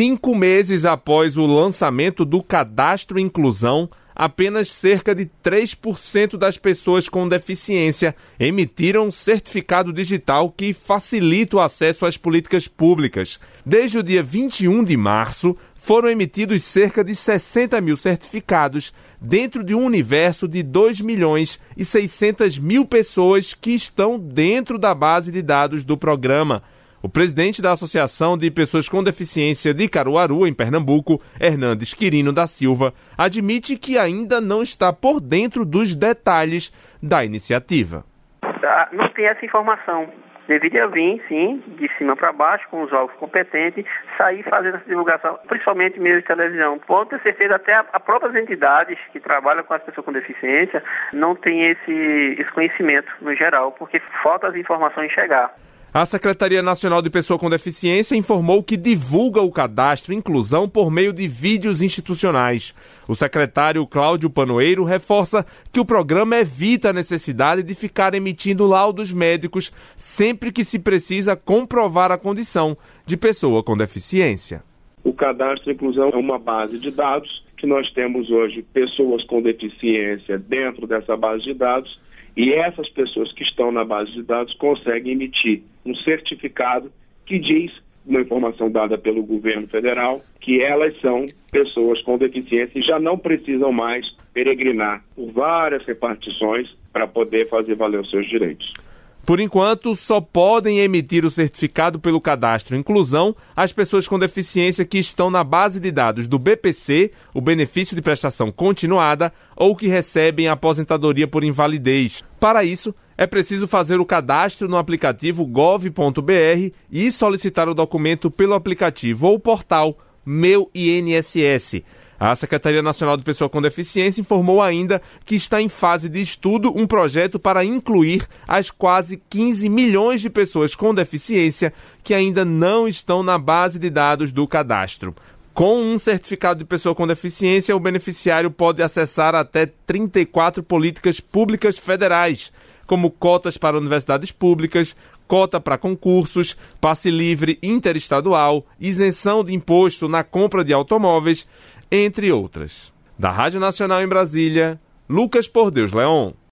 5 meses após o lançamento do Cadastro Inclusão, apenas cerca de 3% das pessoas com deficiência emitiram certificado digital que facilita o acesso às políticas públicas. Desde o dia 21 de março, foram emitidos cerca de 60 mil certificados dentro de um universo de 2.600.000 pessoas que estão dentro da base de dados do programa. O presidente da Associação de Pessoas com Deficiência de Caruaru, em Pernambuco, Hernandes Quirino da Silva, admite que ainda não está por dentro dos detalhes da iniciativa. Não tem essa informação. Deveria vir, sim, de cima para baixo, com os órgãos competentes, sair fazendo essa divulgação, principalmente meios de televisão. Pode ter certeza, até as próprias entidades que trabalham com as pessoas com deficiência não têm esse conhecimento no geral, porque falta as informações chegar. A Secretaria Nacional de Pessoa com Deficiência informou que divulga o Cadastro Inclusão por meio de vídeos institucionais. O secretário Cláudio Panoeiro reforça que o programa evita a necessidade de ficar emitindo laudos médicos sempre que se precisa comprovar a condição de pessoa com deficiência. O Cadastro Inclusão é uma base de dados que nós temos hoje pessoas com deficiência dentro dessa base de dados. E essas pessoas que estão na base de dados conseguem emitir um certificado que diz, uma informação dada pelo governo federal, que elas são pessoas com deficiência e já não precisam mais peregrinar por várias repartições para poder fazer valer os seus direitos. Por enquanto, só podem emitir o certificado pelo Cadastro Inclusão as pessoas com deficiência que estão na base de dados do BPC, o Benefício de Prestação Continuada, ou que recebem a aposentadoria por invalidez. Para isso, é preciso fazer o cadastro no aplicativo gov.br e solicitar o documento pelo aplicativo ou portal Meu INSS. A Secretaria Nacional de Pessoa com Deficiência informou ainda que está em fase de estudo um projeto para incluir as quase 15 milhões de pessoas com deficiência que ainda não estão na base de dados do cadastro. Com um certificado de pessoa com deficiência, o beneficiário pode acessar até 34 políticas públicas federais, como cotas para universidades públicas, cota para concursos, passe livre interestadual, isenção de imposto na compra de automóveis, entre outras. Da Rádio Nacional em Brasília, Lucas Por Deus Leon.